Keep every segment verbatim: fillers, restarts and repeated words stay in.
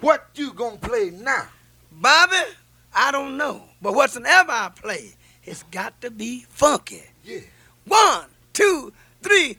What you gonna play now? Bobby, I don't know. But whatsoever I play, it's got to be funky. Yeah. One, two, three.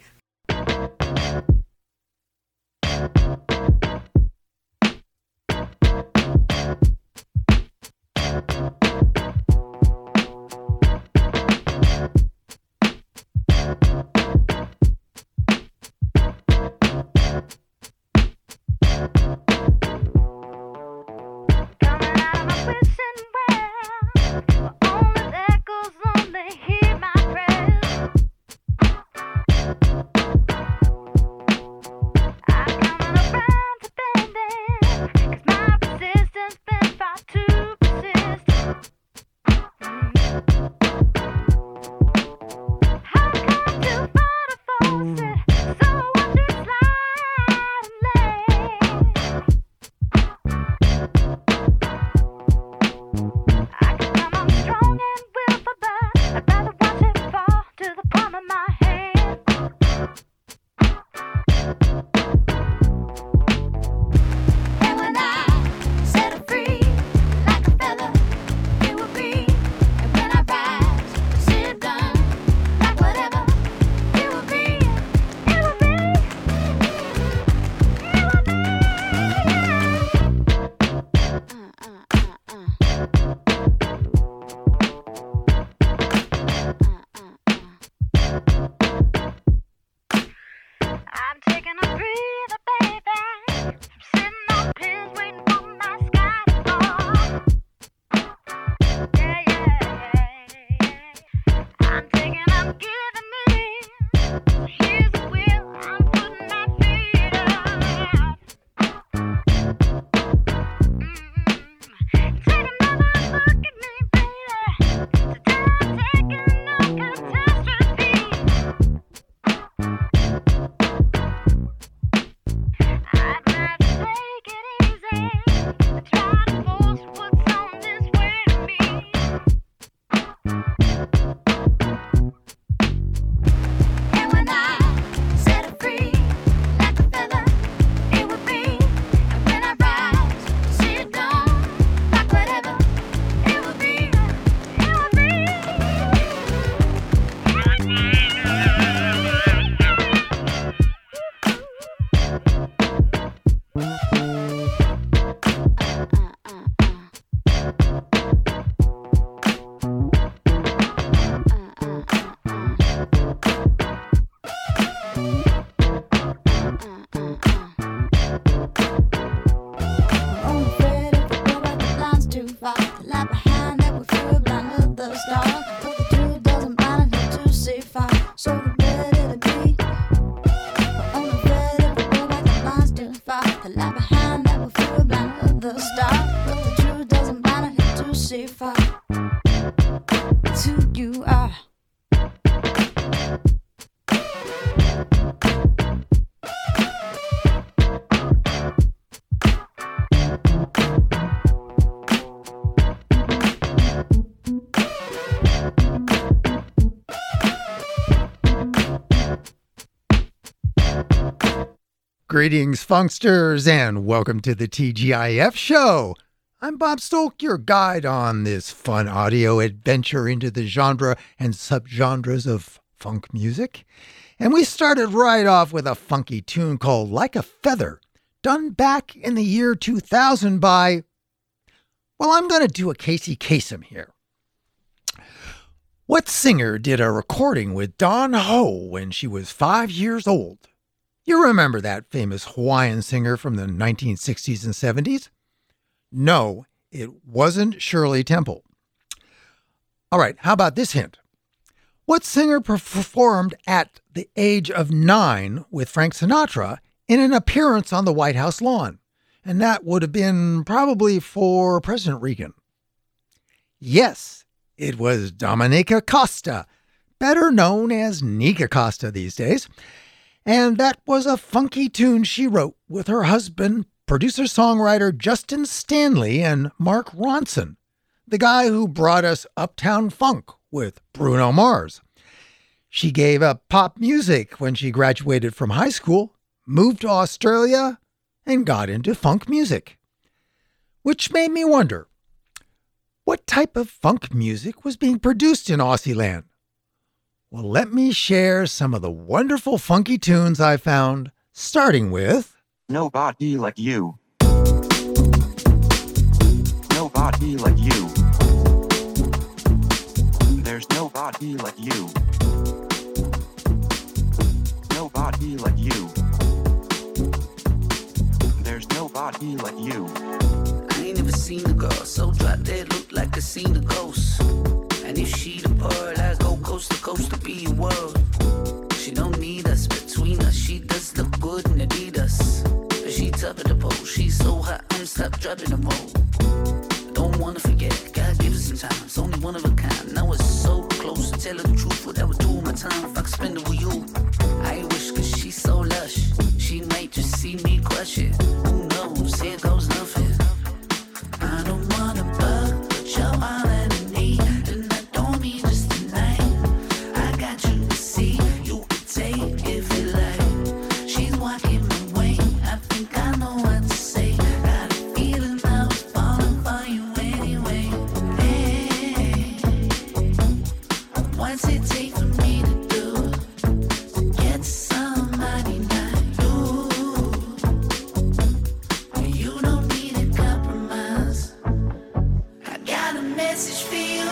Greetings, funksters, and welcome to the T G I F show. I'm Bob Stolk, your guide on this fun audio adventure into the genre and subgenres of funk music. And we started right off with a funky tune called Like a Feather, done back in the year two thousand by, well, I'm going to do a Casey Kasem here. What singer did a recording with Dawn Ho when she was five years old? You remember that famous Hawaiian singer from the nineteen sixties and seventies? No, it wasn't Shirley Temple. All right, how about this hint? What singer performed at the age of nine with Frank Sinatra in an appearance on the White House lawn? And that would have been probably for President Reagan. Yes, it was Dominica Costa, better known as Nika Costa these days. And that was a funky tune she wrote with her husband, producer-songwriter Justin Stanley and Mark Ronson, the guy who brought us Uptown Funk with Bruno Mars. She gave up pop music when she graduated from high school, moved to Australia, and got into funk music. which made me wonder, what type of funk music was being produced in Aussie land? Well, let me share some of the wonderful funky tunes I found, starting with Nobody Like You. Nobody like you. There's nobody like you. Nobody like you. There's nobody like you. I ain't never seen a girl so drop dead, look like I seen a ghost. And if she the pearl, I go coast to coast to be your world. She don't need us between us, she does look good in Adidas. But she top of the pole, she's so hot, I'm stop dropping the roll. Don't wanna forget, God give us some time, it's only one of a kind. Now it's so close to tell her the truth, what I would do with my time if I could spend it with you. I wish cause she's so lush, she might just see me crush it. Who knows, here goes nothing. I don't wanna bug, but you're all I need. And I don't mean just tonight. I got you to see, you could take if you like. She's walking my way, I think I know what to say. Got a feeling I was falling for you anyway. Hey, what's it take for me to do to get somebody like you? You don't need a compromise. I got a message for you.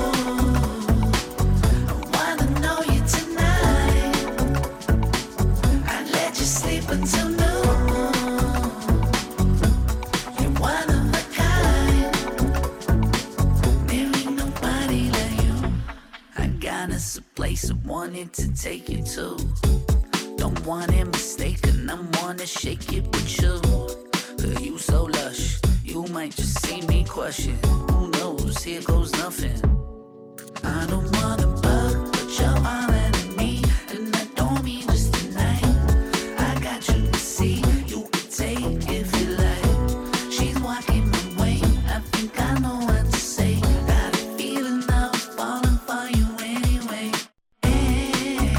I wanna know you tonight. I'd let you sleep until noon. You're one of a kind. There ain't nobody like you. I got us a place I wanted to take you to. Don't want it mistaken, I wanna shake it with you. Cause you so lush, you might just see me crush it. Who knows, here goes nothing. I don't wanna bug, but you're all I need. And I don't mean just tonight. I got you to see, you could take if you like. She's walking my way, I think I know what to say. Got a feeling I was falling for you anyway. Hey,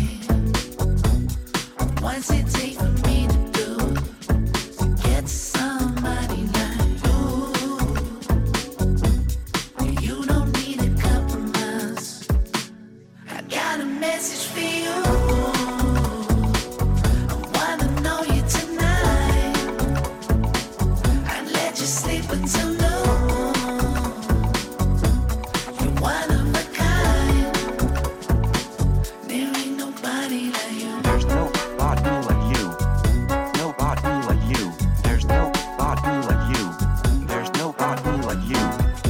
what's it take for me to do to get somebody like you? You don't need a compromise. I got a message for you. I wanna know you tonight. I'd let you sleep until noon. You're one of a kind. There ain't nobody like you. There's nobody like you. Nobody like you. There's nobody like you. There's nobody like you.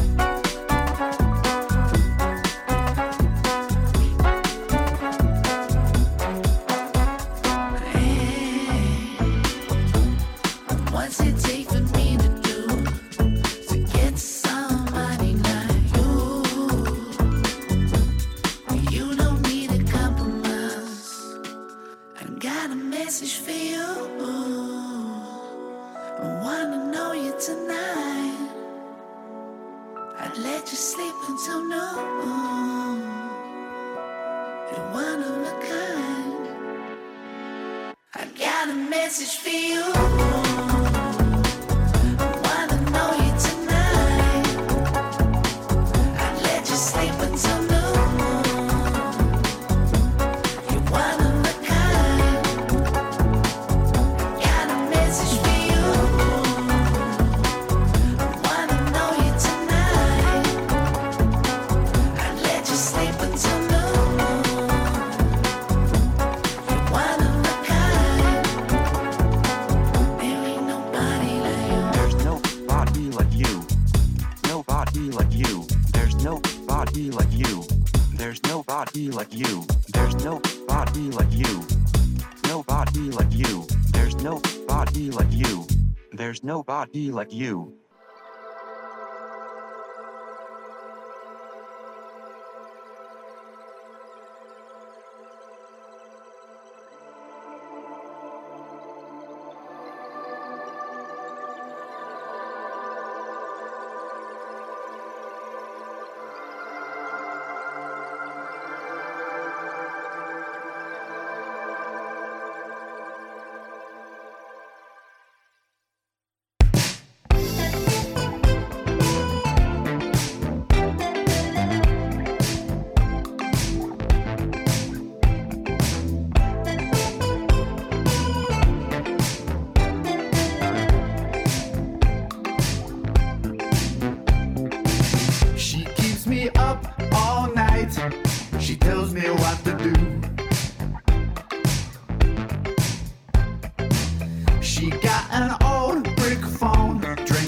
What's it take for me to do to get somebody like you? You don't need a compromise. I got a message for you. I wanna know you tonight. I'd let you sleep until noon. You're one of a kind. I got a message for you. I wanna know you tonight. I'd let you sleep until noon. You're one of a kind. Got a message for you. I wanna know you tonight. I'd let you sleep until noon. You're one of a kind. There ain't nobody like you. There's nobody like you. Nobody like you. There's nobody like you. There's nobody like you. There's nobody like you. Nobody like you. There's nobody like you. There's nobody like you.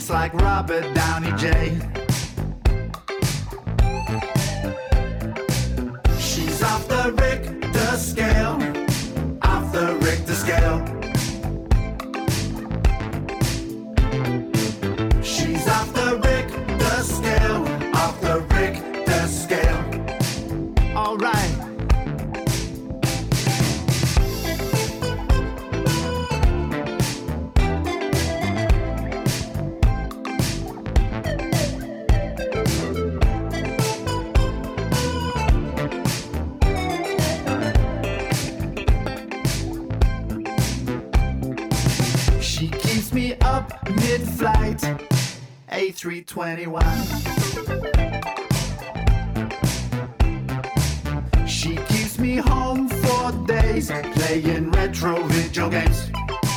just like Robert Downey J. She's off the Richter scale, off the Richter scale. She's off the Richter scale, off the Richter scale. All right. She keeps me up mid-flight, A three twenty-one. She keeps me home for days, playing retro video games.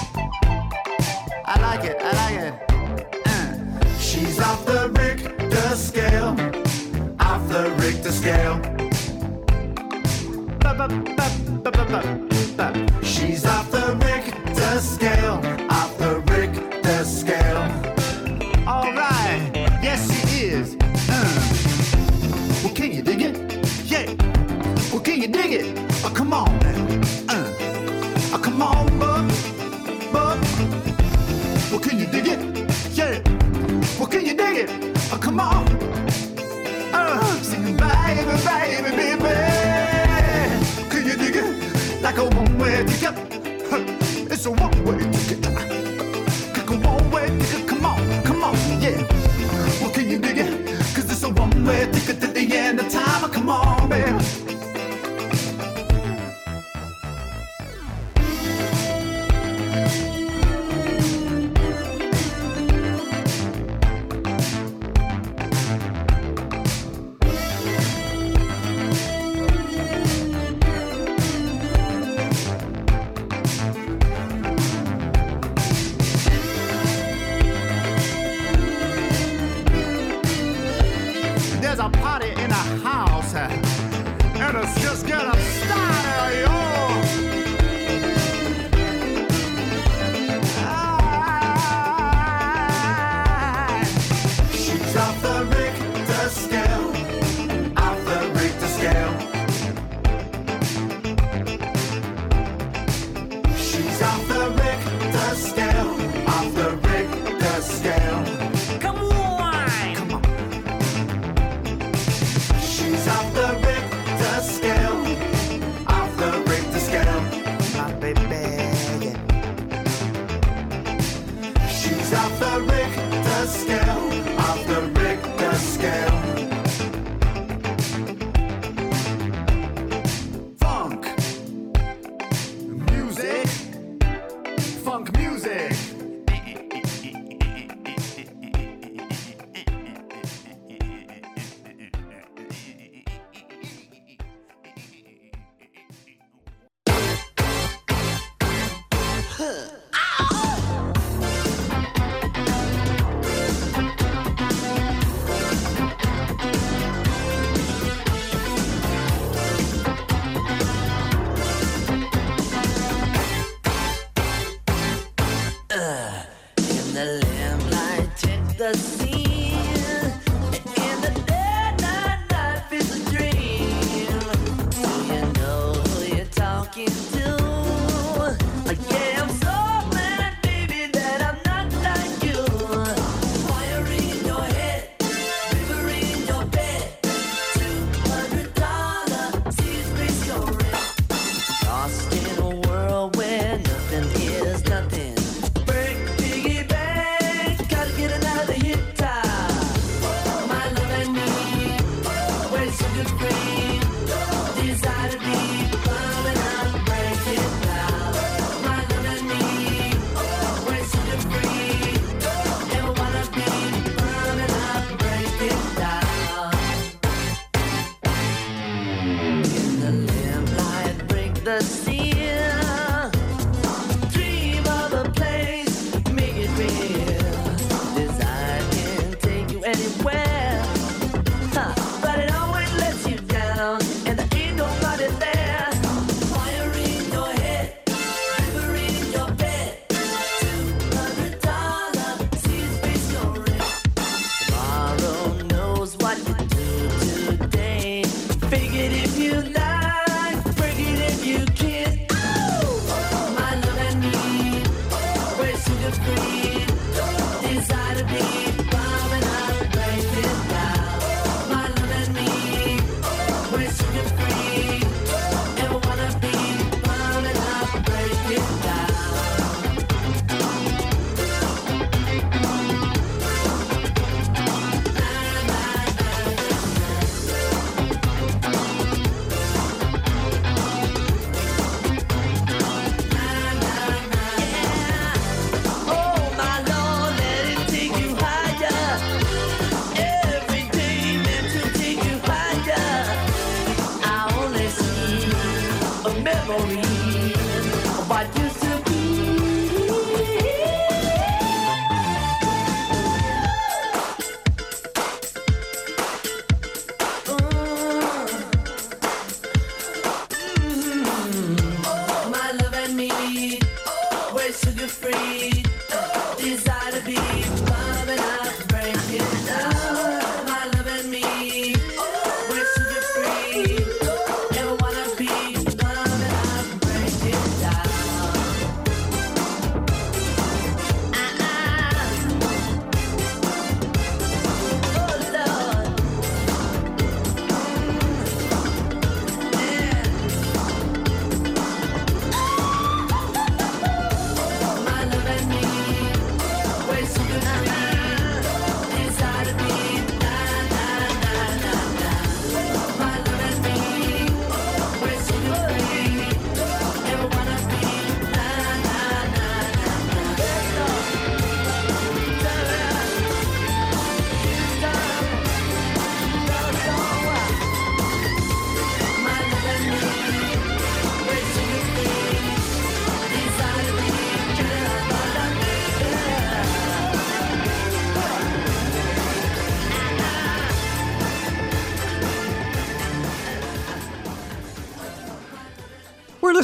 I like it, I like it. Uh. She's off the Richter scale, off the Richter scale. She's off the Richter scale, off the Richter scale. All right, yes she is. Uh. Well, can you dig it? Yeah. Well, can you dig it? Oh, come on now. Uh. Oh, come on, bub, bub. Well, can you dig it? Yeah. Well, can you dig it? Oh, come on. Uh, singing baby, baby, baby. Can you dig it? Like a one-way ticket. It's a one-way ticket. Like a one-way ticket. Come on, come on, yeah. Well, can you dig it? Cause it's a one-way ticket to the end of time. Come on, baby. There's a party in a house, uh, and it's just getting started, yo. Ah, she's off the Richter scale, off the Richter scale. She's off the Richter scale, off the Richter scale. Come on. She's off the Richter scale, off the Richter scale. My baby, yeah. She's off the Richter scale, off the Richter scale. Funk music, funk music. In the lamplight, check the scene. In the dead night, life is a dream. Do you know who you're talking to? Yeah, I'm so glad, baby, that I'm not like you. Fire in your head, river in your bed. Two hundred dollar seas grace your rent. Lost in a world where nothing is nothing. Break piggy bank, gotta get another hit time.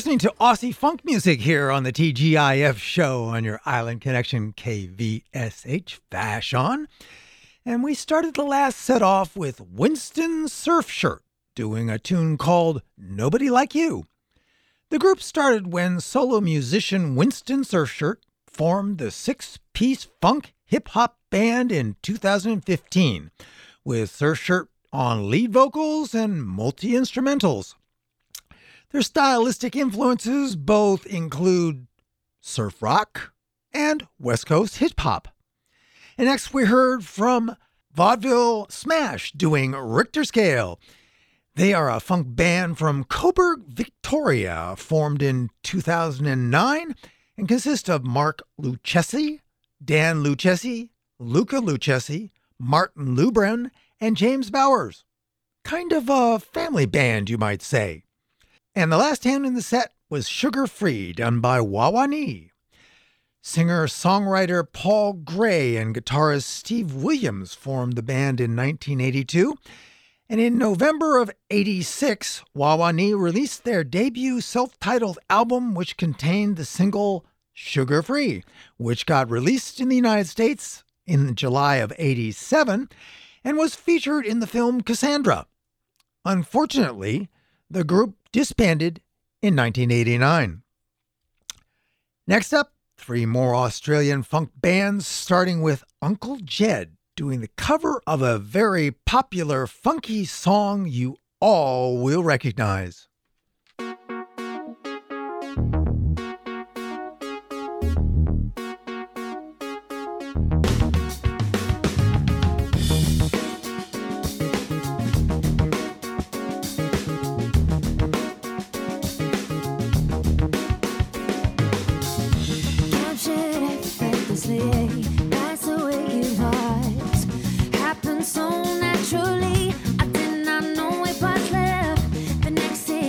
listening to Aussie funk music here on the T G I F show on your Island Connection K V S H Vashon. And we started the last set off with Winston Surfshirt doing a tune called Nobody Like You. The group started when solo musician Winston Surfshirt formed the six-piece funk hip-hop band in two thousand fifteen, with Surfshirt on lead vocals and multi-instrumentals. Their stylistic influences both include surf rock and West Coast hip-hop. And next we heard from Vaudeville Smash doing Richter Scale. They are a funk band from Coburg, Victoria, formed in two thousand nine and consist of Mark Lucchesi, Dan Lucchesi, Luca Lucchesi, Martin Lubren, and James Bowers. Kind of a family band, you might say. And the last hand in the set was Sugar Free, done by Wah-Wah-Nee. Singer-songwriter Paul Gray and guitarist Steve Williams formed the band in nineteen eighty-two, and in November of eighty-six, Wah-Wah-Nee released their debut self-titled album, which contained the single Sugar Free, which got released in the United States in July of eighty-seven and was featured in the film Cassandra. Unfortunately, the group disbanded in nineteen eighty-nine. Next up, three more Australian funk bands, starting with Uncle Jed, doing the cover of a very popular funky song you all will recognize. That's the way it was. Happened so naturally. I did not know it was love. The next day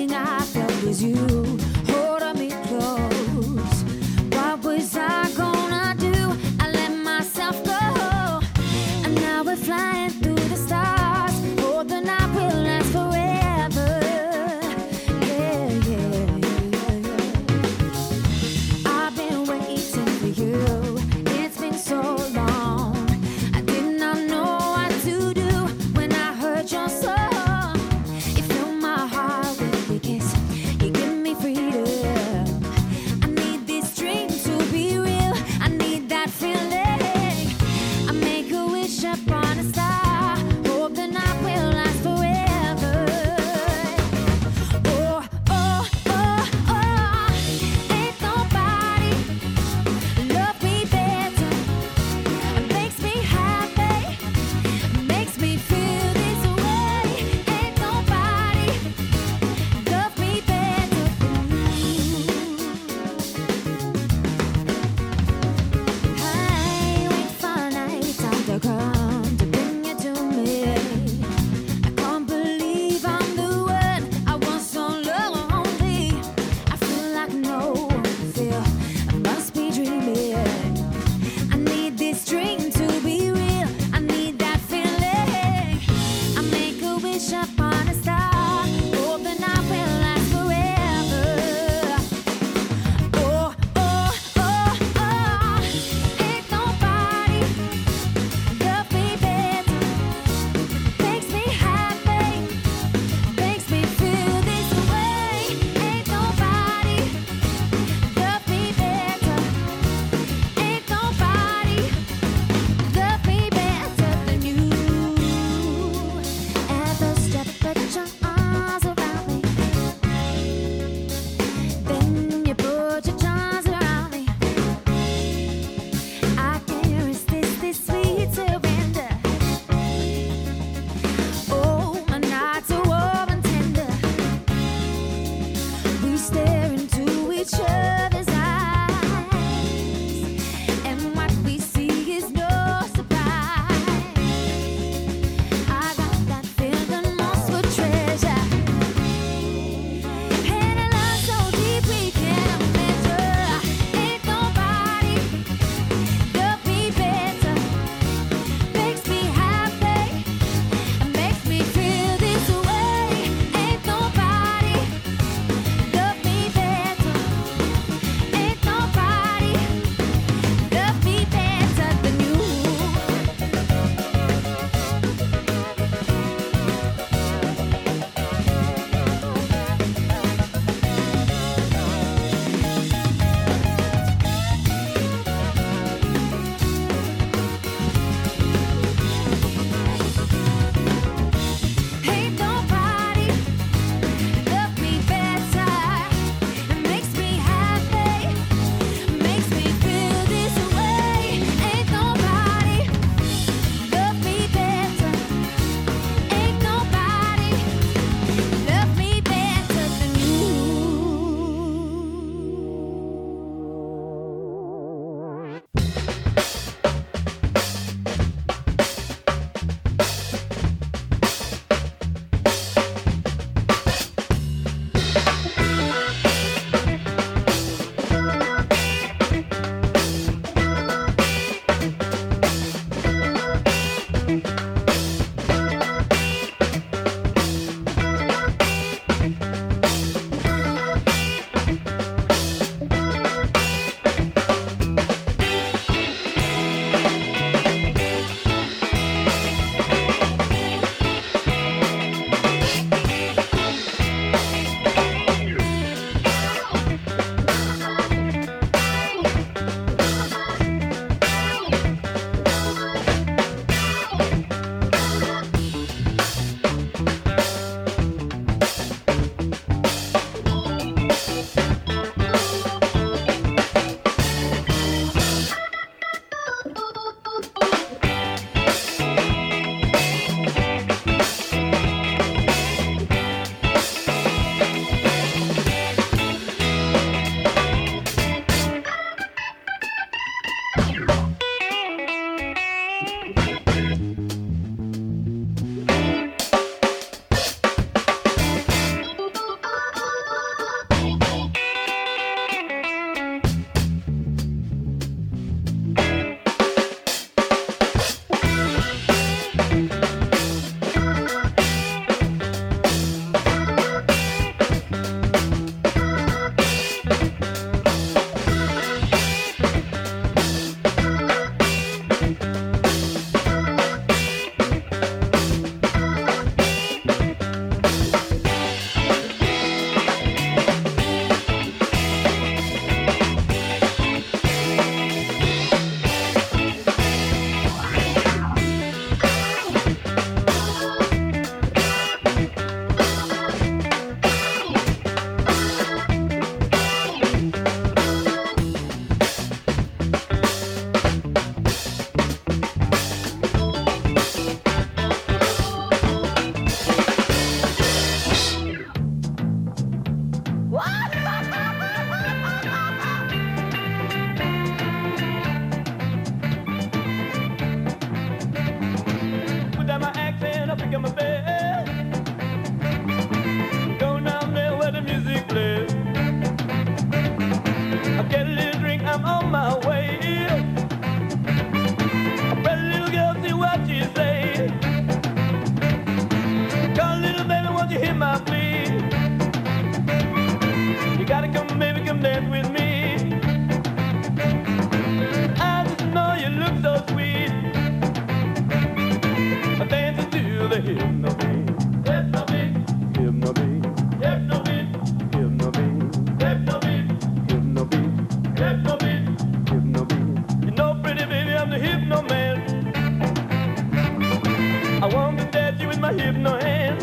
my hypno hand.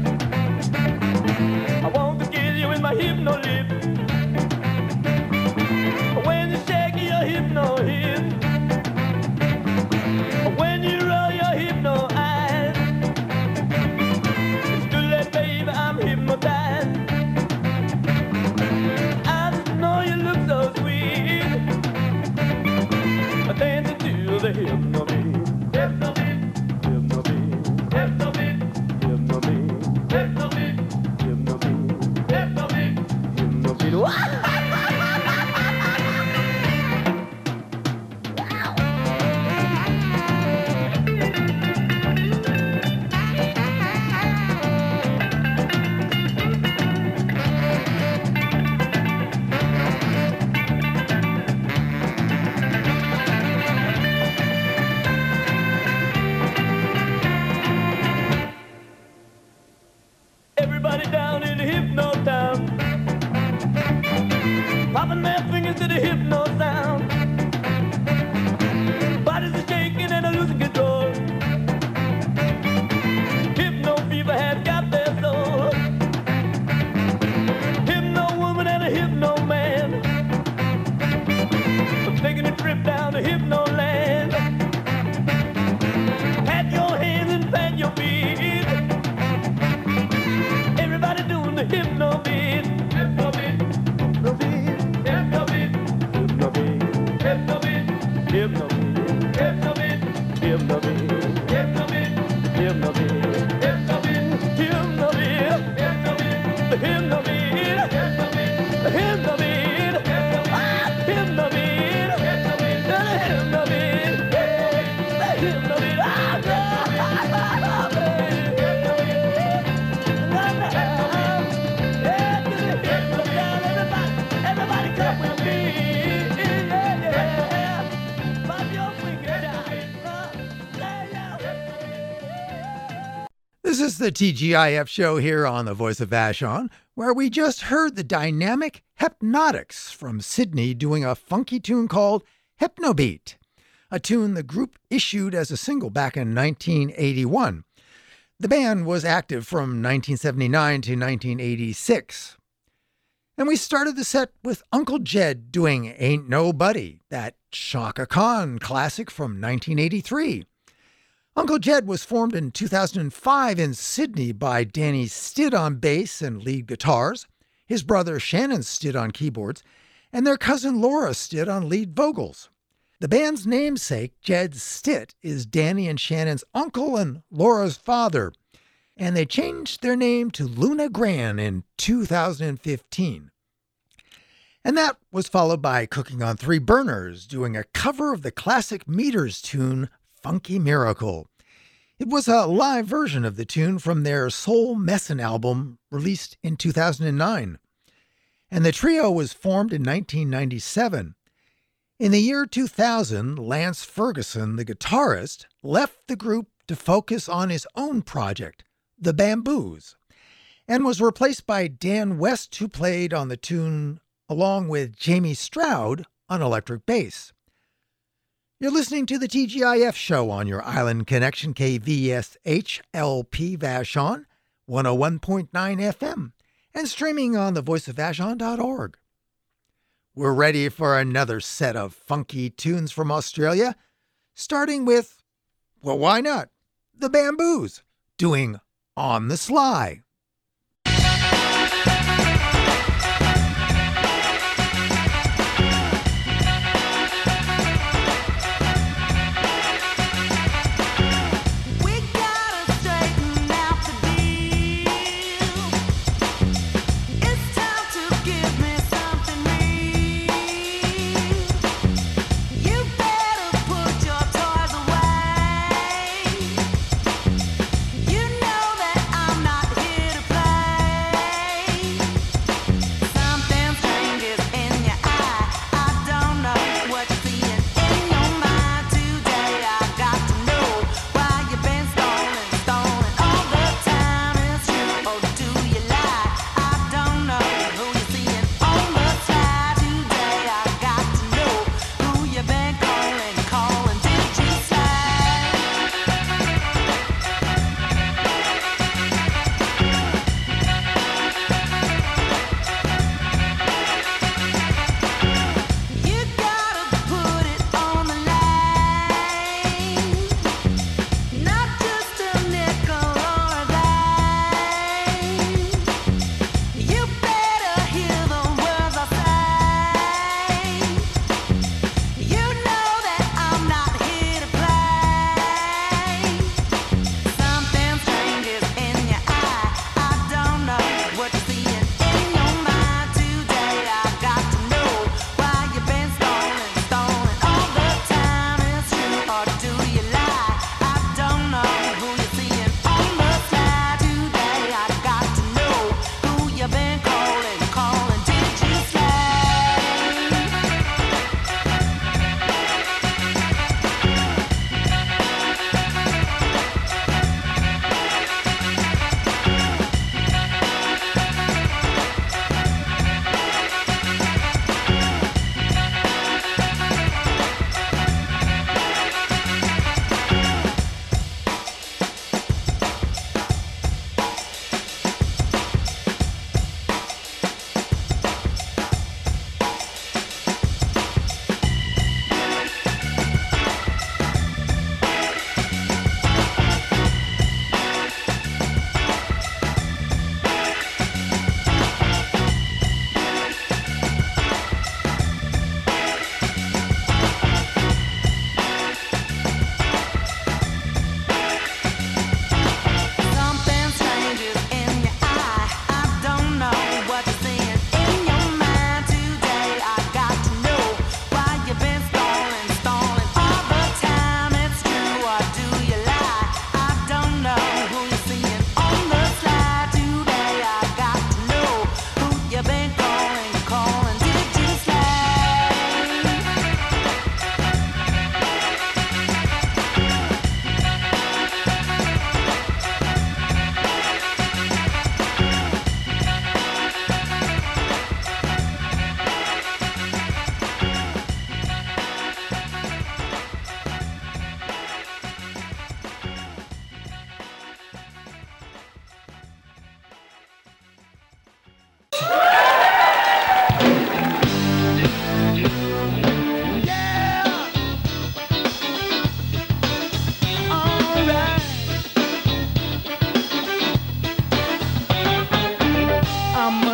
I want to kiss you with my hypno lips. When you shake your hypno hips, when you roll your hypno eyes, it's too late, baby, I'm hypnotized. I just know you look so sweet, dancing to the hypno beat. Hypno beat, hypno beat, hypno beat, hypno beat, hypno beat, hypno beat, hypno beat, hypno beat. Everybody down in the hypno town, popping their fingers to the hypno sound. Bodies are shaking and are losing control. Hypno fever has got their soul. Hypno woman and a hypno man, I'm taking a trip down to hypno land. Pat your hands and pat your feet. Everybody doing the hypno beat. Hypno beat, hypno beat, hypno beat, hypno beat, hypno beat, hypno beat, hypno beat, hypno beat, hypno beat, hypno beat, hypno beat, hypno beat, hypno beat, the hypno beat, hypno beat, the hypno beat, ah, hypno beat, hypno beat, the hypno beat, the hypno beat, ah, This is the T G I F show here on the Voice of Vashon, where we just heard the dynamic Hypnotics from Sydney doing a funky tune called Hypnobeat, a tune the group issued as a single back in nineteen eighty-one. The band was active from nineteen seventy-nine to nineteen eighty-six. And we started the set with Uncle Jed doing Ain't Nobody, that Chaka Khan classic from nineteen eighty-three. Uncle Jed was formed in two thousand five in Sydney by Danny Stitt on bass and lead guitars, his brother Shannon Stitt on keyboards, and their cousin Laura Stitt on lead vocals. The band's namesake, Jed Stitt, is Danny and Shannon's uncle and Laura's father, and they changed their name to Luna Gran in two thousand fifteen. And that was followed by Cooking on Three Burners doing a cover of the classic Meters tune Funky Miracle. It was a live version of the tune from their Soul Messin album released in two thousand nine. And the trio was formed in nineteen ninety-seven. In the year two thousand, Lance Ferguson, the guitarist, left the group to focus on his own project, The Bamboos, and was replaced by Dan West, who played on the tune along with Jamie Stroud on electric bass. You're listening to the T G I F show on your Island Connection K V S H L P Vashon, one oh one point nine F M, and streaming on the voice of vashon dot org. We're ready for another set of funky tunes from Australia, starting with, well, why not, The Bamboos, doing On the Sly. You know that I'm not here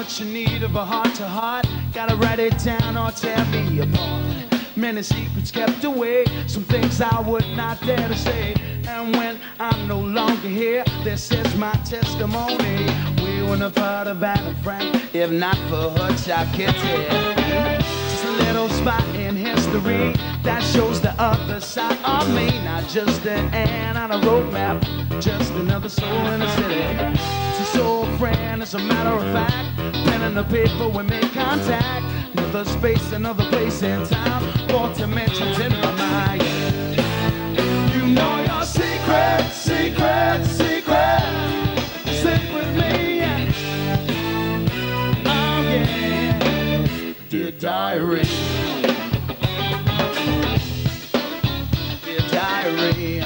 much in need of a heart to heart. Gotta write it down or tear me apart. Many secrets kept away, some things I would not dare to say. And when I'm no longer here, this is my testimony. We wouldn't have heard of Anne Frank if not for her chocolate. Just a little spot in history that shows the other side of me. Not just an ant on a road map, just another soul in the city. It's a soul friend, as a matter of fact. Pen and the paper, we make contact. Another space, another place in time. Four dimensions in my mind. You know your secret, secret, secret. Sit with me. Oh yeah, dear diary. Dear diary.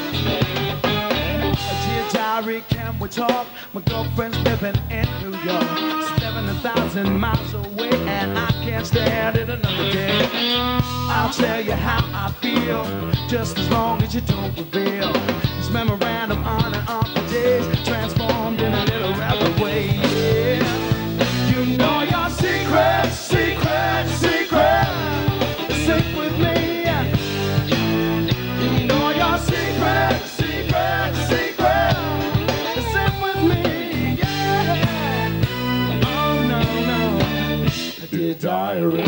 Dear diary, can we talk? My girlfriend's living in New York, seven thousand miles away, and I can't stand it another day. I'll tell you how I feel, just as long as you don't reveal. This memorandum on and on for days, transformed in a little rabbit way. Yeah. You know your secret, secret, secret. Sit with me. You know your secret, secret, secret. Sit with me. Yeah. Oh no, no. Dear diary.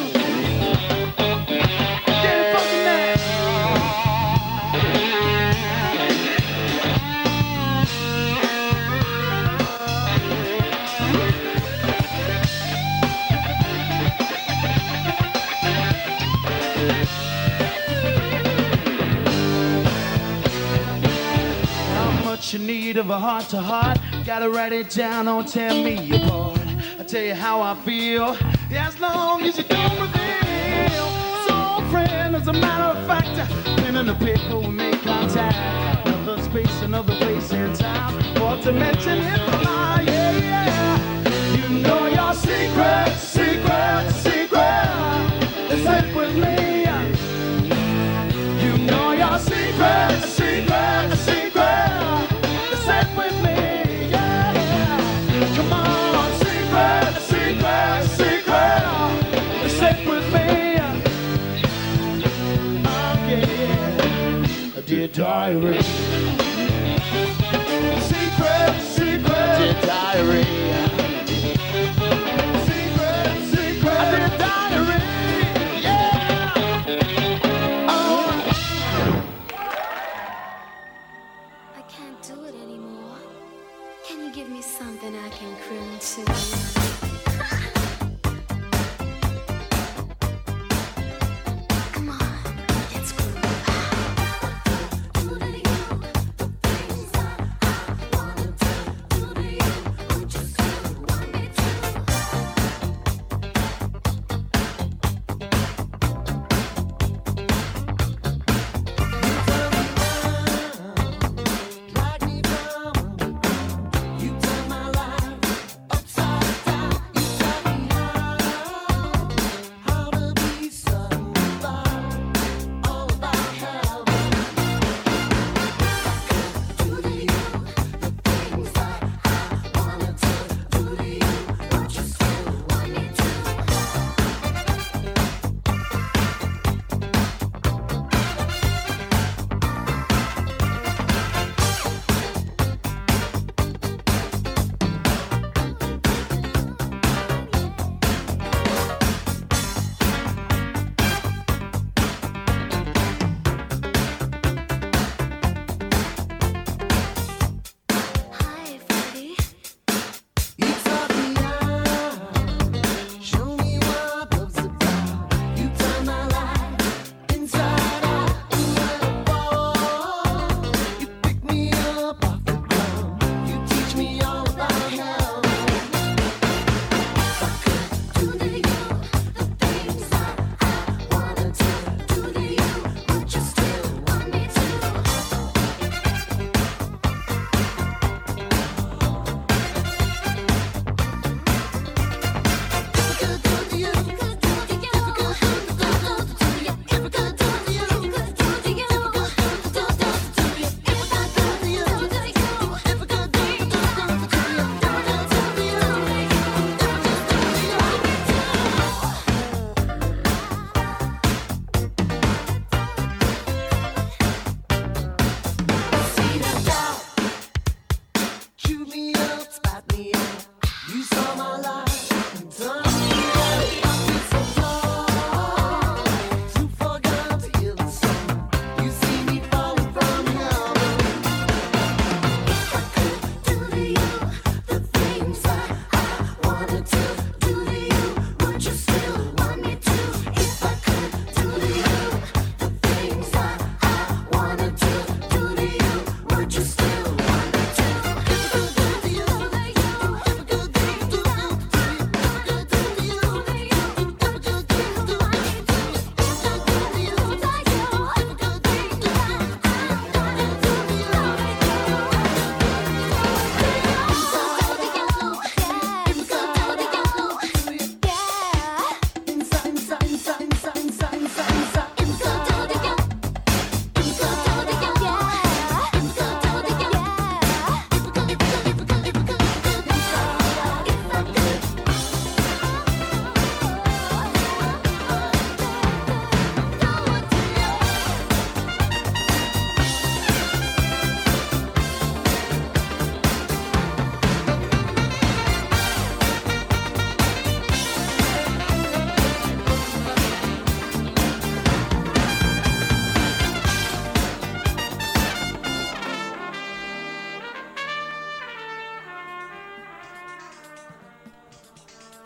You need of a heart to heart. Gotta write it down, don't tear me apart. I tell you how I feel, as long as you don't reveal. So friend, as a matter of fact, pen and the paper will make contact. Another space, another place in time. For to mention it, ah, yeah, yeah. You know your secret, secret, secret. Sit with me. You know your secret, secret, secret. Sit with me, yeah. Come on, secret, secret, secret. Sit with me. Oh yeah, dear diary. Secret, secret, dear diary. Secret, secret, dear diary. Yeah. Oh. I can't do it anymore. Can you give me something I can croon to? Come on, let's groove. Drag me down, you turn my life upside down.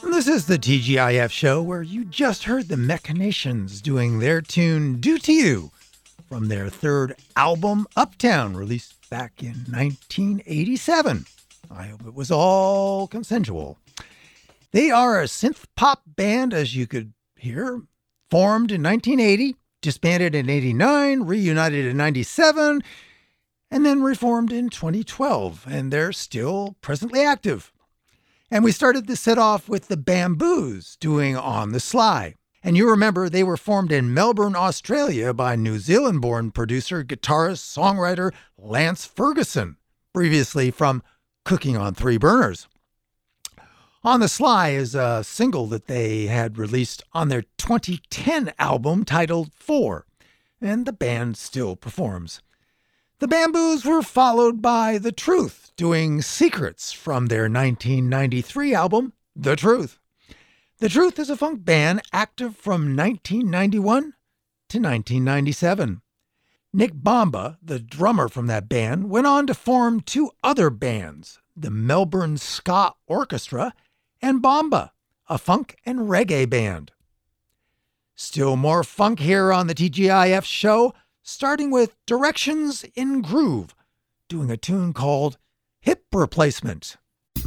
This is the T G I F show where you just heard the Machinations doing their tune Do To You from their third album, Uptown, released back in nineteen eighty-seven. I hope it was all consensual. They are a synth pop band, as you could hear, formed in nineteen eighty, disbanded in eighty-nine, reunited in ninety-seven, and then reformed in twenty twelve, and they're still presently active. And we started the set off with the Bamboos doing On the Sly. And you remember they were formed in Melbourne, Australia by New Zealand-born producer, guitarist, songwriter Lance Ferguson, previously from Cooking on Three Burners. On the Sly is a single that they had released on their twenty ten album titled Four, and the band still performs. The Bamboos were followed by The Truth, doing Secrets from their nineteen ninety-three album, The Truth. The Truth is a funk band active from nineteen ninety-one to nineteen ninety-seven. Nick Bomba, the drummer from that band, went on to form two other bands, the Melbourne Ska Orchestra and Bomba, a funk and reggae band. Still more funk here on the T G I F show, starting with Directions in Groove, doing a tune called Hip Replacement.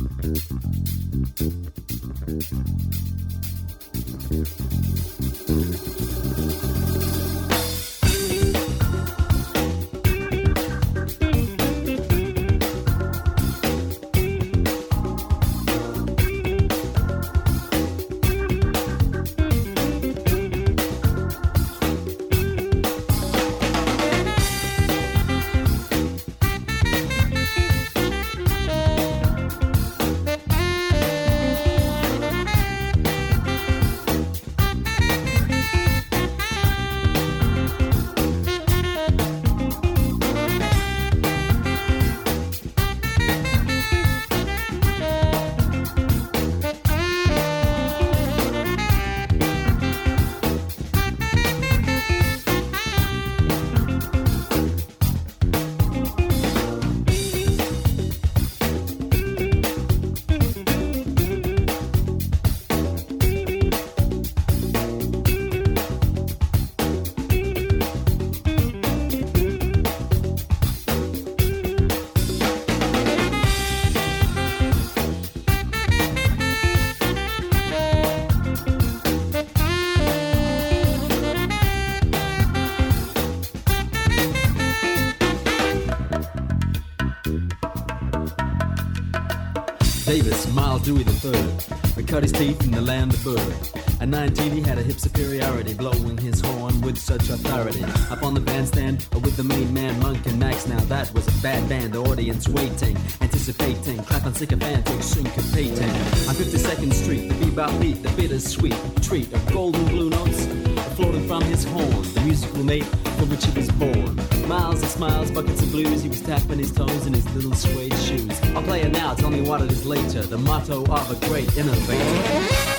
Davis, Miles Dewey the third, but cut his teeth in the land of Bird. At nineteen, he had a hip superiority, blowing his horn with such authority. Up on the bandstand, with the main man, Monk and Max. Now that was a bad band, the audience waiting, anticipating, clapping sycophantic, syncopating. On fifty-second Street, the bebop beat, the bittersweet treat of golden blue notes floating from his horn, the musical mate for which he was born. Miles and smiles, buckets of blues, he was tapping his toes in his little suede shoes. I'll play it now, tell me what it is later, the motto of a great innovator.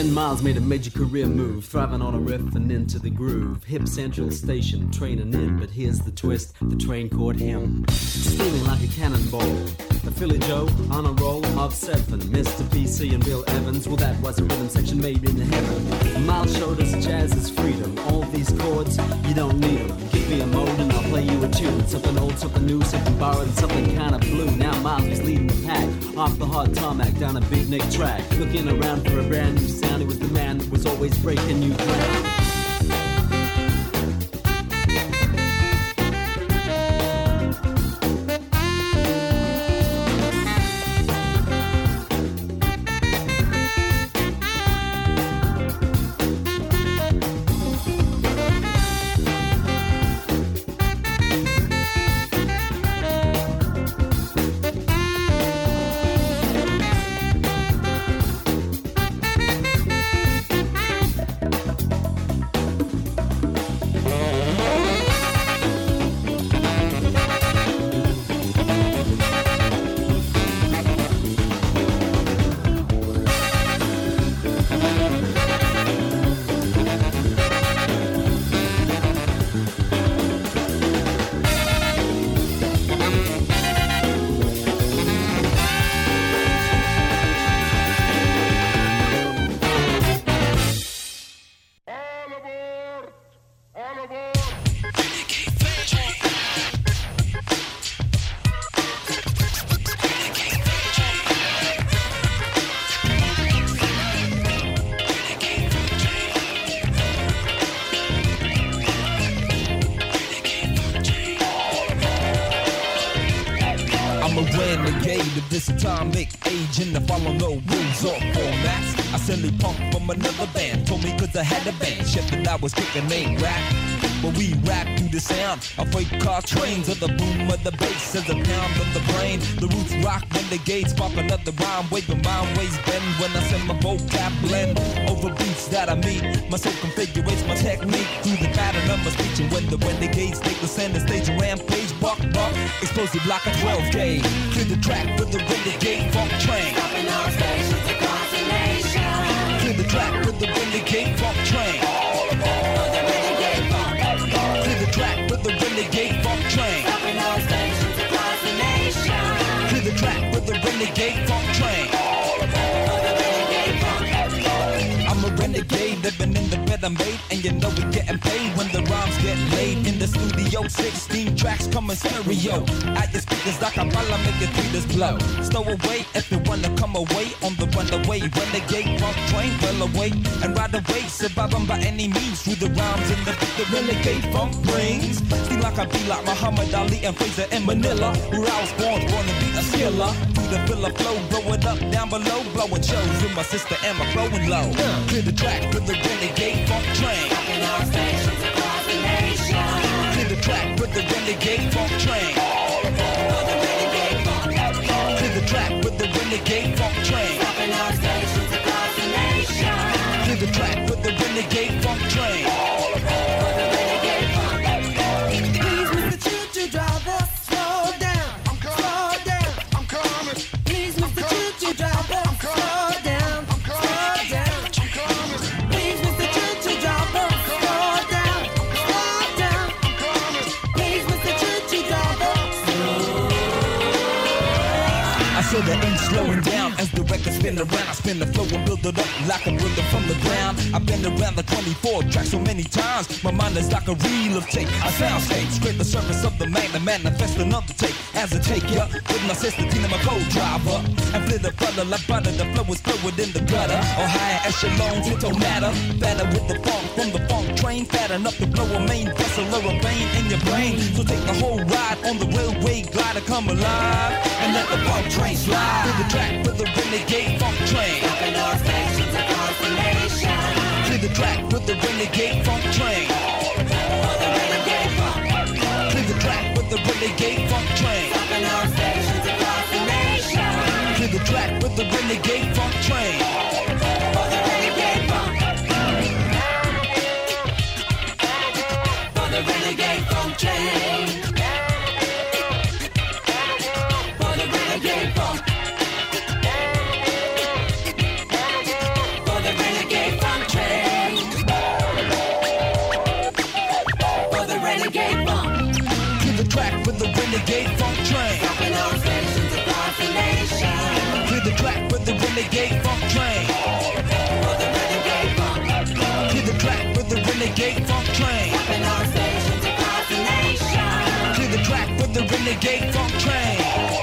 Then Miles made a major career move, thriving on a riff and into the groove. Hip Central Station, training in, but here's the twist, the train caught him. Steaming like a cannonball. The Philly Joe on a roll of seven. Mister P C and Bill Evans, well that was a rhythm section made in heaven. Miles showed us jazz is freedom. All these chords, you don't need them. Give me a mode and I'll play you a tune. Something old, something new, something borrowed, and something kinda blue. Now Miles was leading the pack, off the hard tarmac, down a beatnik track. Looking around for a brand new sound, he was the man that was always breaking new ground. This atomic age and I follow no rules or formats. I silly punk from another band told me cause I had a band shit that I was kicking ain't rap. But we rap through the sound of freight car trains, or the boom of the bass as a pound of the brain. The roots rock when the gates spark another rhyme wave, and mind ways bend when I send my vocab blend over beats that I meet. My soul configurates my technique through the pattern of my speech, and when the renegades take the center stage and rampage, buck buck, explosive like a twelve gauge. Clear the track for the renegade funk train. Stopping all stations across the nation. Clear the track for the renegade funk train. All aboard for the renegade funk. Clear the track for the renegade funk train. Stopping all stations across the nation. Clear the track for the renegade funk train. All aboard for the renegade funk. I'm a renegade living in the bed I made, and you know we getting paid when the rhymes get laid in the studio. Sixteen tracks coming stereo at your speakers like a ball, make your tweeters blow. Stow away if you wanna come away on the runaway renegade funk train. Well away and ride away, surviving by any means through the rhymes and the the renegade funk brings. Seem like I be like Muhammad Ali and Fraser in Manila, where I was born, born to be a skiller. Through the filler flow, blow it up down below, blowing shows with my sister and my flowing low. Clear the track for the renegade funk train. Stopping all stations across the nation. Clear the track for the renegade funk train. All aboard for the renegade funk. Clear the track for the renegade funk train. Stopping all stations across the nation. Clear the track for the renegade funk train. All aboard for the renegade funk. Please, Mister Choo-Choo Driver, slow down. I'm coming. Slow down. I'm coming. Please, Mister Choo-Choo Driver, slow down. I'm coming. Slow down. I'm coming. Please, Mister Choo-Choo Driver, slow down. Slow down. I'm coming. Please, Mister Choo-Choo Driver, I said I ain't slowing down as the record spin around. I spin the flow and build it up like a builder from the ground. I've been around the twenty-four track so many times. My mind is like a reel of tape. I soundscape, scrape the surface of the magnet, manifest another tape as a take ya. With my sister Tina, my co-driver, and flit the flutter like butter. The flow is fluid in the gutter, or higher echelons, it don't matter. Fatter with the funk from the funk train, fat enough to blow a main vessel or a vein in your brain. So take the whole ride on the railway glider, come alive and let the funk train slide. Clear the track for the renegade funk train. Stopping all stations across the nation. Clear the track for the renegade funk train. For the renegade funk. Clear the track for the renegade funk train. Stopping all stations across the nation. Clear the track for the renegade funk train. For the renegade funk. For the renegade funk train. For the renegade funk. For the renegade renegade funk train. Stopping all stations across the nation. Clear the track for the renegade funk train. For the renegade funk. Clear the track for the renegade funk train. Stopping all stations across the nation. Clear the track for the renegade funk train.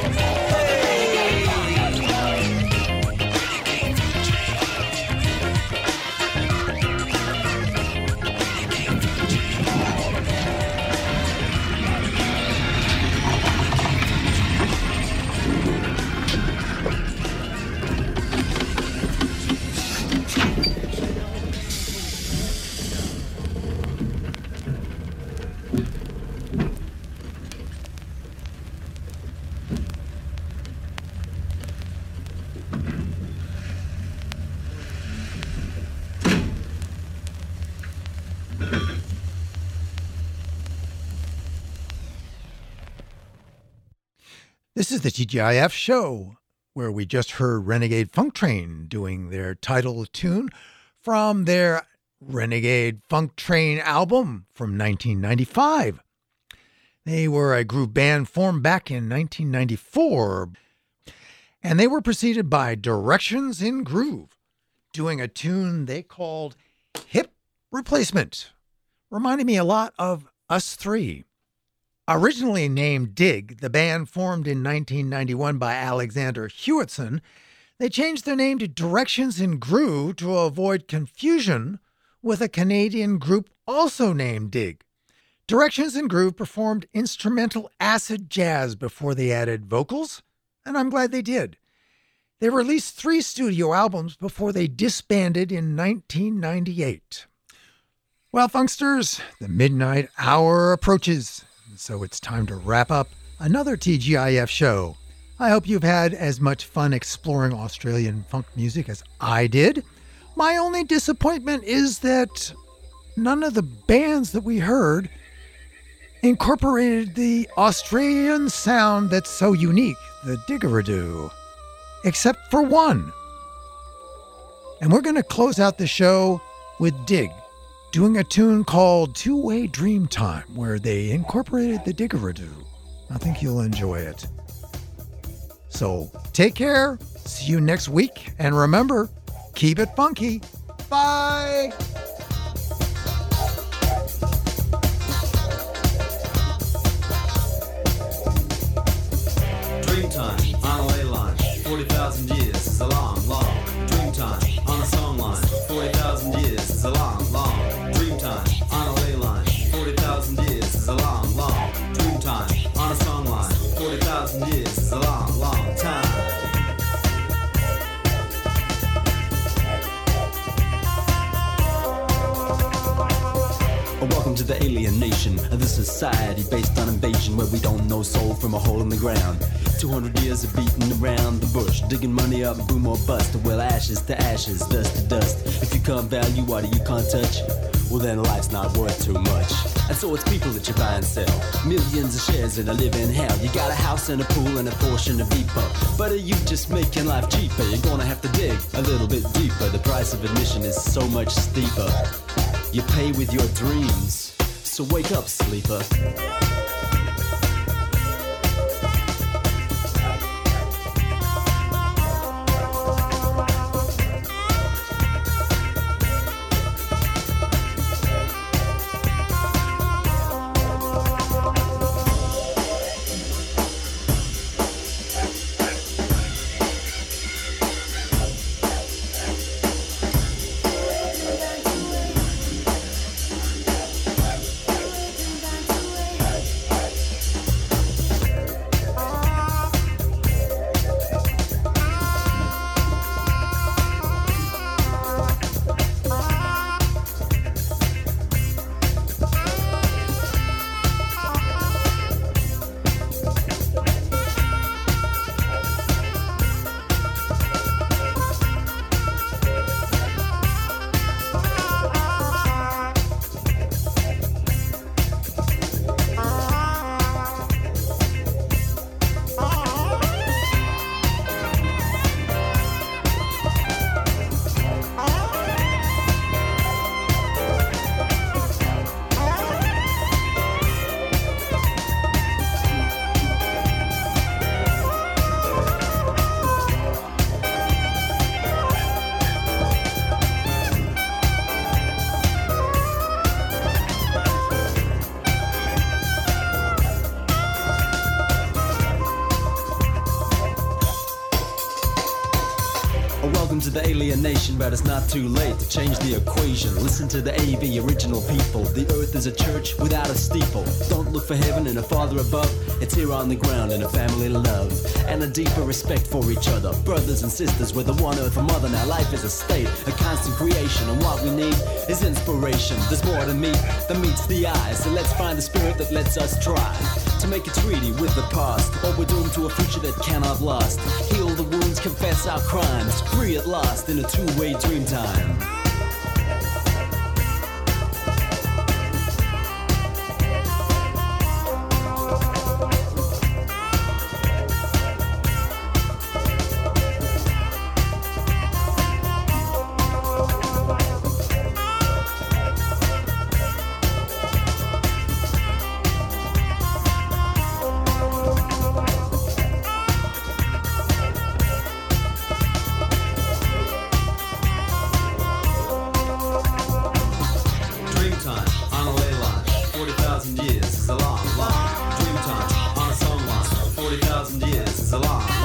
This is the T G I F show, where we just heard Renegade Funk Train doing their title tune from their Renegade Funk Train album from nineteen ninety-five. They were a group band formed back in nineteen ninety-four, and they were preceded by Directions in Groove, doing a tune they called Hip Replacement, reminding me a lot of Us Three. Originally named Dig, the band formed in nineteen ninety-one by Alexander Hewitson, they changed their name to Directions in Groove to avoid confusion with a Canadian group also named Dig. Directions in Groove performed instrumental acid jazz before they added vocals, and I'm glad they did. They released three studio albums before they disbanded in nineteen ninety-eight. Well, Funksters, the midnight hour approaches. So it's time to wrap up another T G I F show. I hope you've had as much fun exploring Australian funk music as I did. My only disappointment is that none of the bands that we heard incorporated the Australian sound that's so unique, the didgeridoo, except for one. And we're going to close out the show with Dig, doing a tune called Two-Way Dream Time, where they incorporated the didgeridoo. I think you'll enjoy it. So take care, see you next week, and remember, keep it funky. Bye! Dreamtime on a ley line, forty thousand years is a long, long. Dreamtime on a song line, forty thousand years is a long, long. Dreamtime on a ley line, forty thousand years is a long, long. Dreamtime on a song line, forty thousand years is a long, long time. Welcome to the alien nation, the society based on invasion where we don't know soul from a hole in the ground. two hundred years of beating around the bush, digging money up, boom or bust. Well, ashes to ashes, dust to dust. If you can't value what you can't touch, well then life's not worth too much. And so it's people that you buy and sell, millions of shares in a living hell. You got a house and a pool and a portion of deeper, but are you just making life cheaper? You're gonna have to dig a little bit deeper. The price of admission is so much steeper. You pay with your dreams, so wake up, sleeper. prone to the alienation, but it's not too late to change the equation. Listen to the A V, original people. The earth is a church without a steeple. Don't look for heaven and a father above. It's here on the ground in a family love and a deeper respect for each other. Brothers and sisters, we're the one earth mother. Now life is a state, a constant creation, and what we need is inspiration. There's more to meet than meets the eye, so let's find the spirit that lets us try to make a treaty with the past, or we're doomed to a future that cannot last. Heal the wounds, confess our crimes, free at last in a two-way dream time. Years is a long, long dream time on a song line. Forty thousand years is a long.